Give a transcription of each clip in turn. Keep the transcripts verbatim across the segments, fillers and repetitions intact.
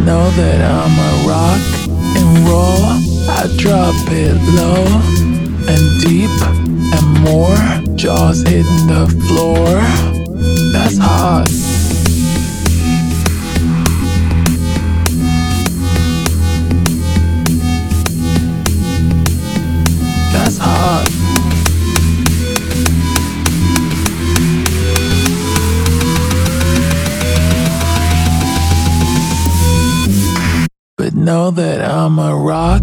know that I'm a rock and roll. I drop it low and deep and more. Jaws hitting the floor. That's hot. That's hot. But know that I'm a rock.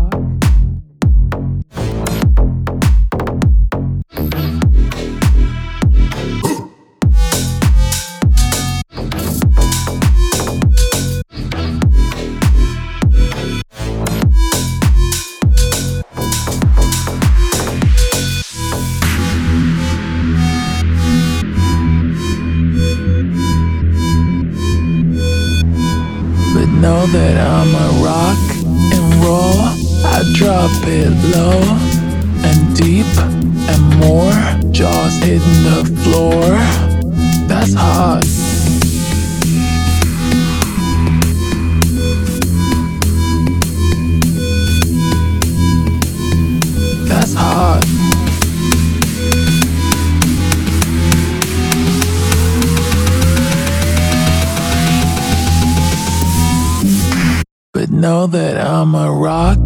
But know that I'm a rock and roll. I drop it low and deep and more. Jaws hitting the floor. That's hot. That's hot. But know that I'm a rock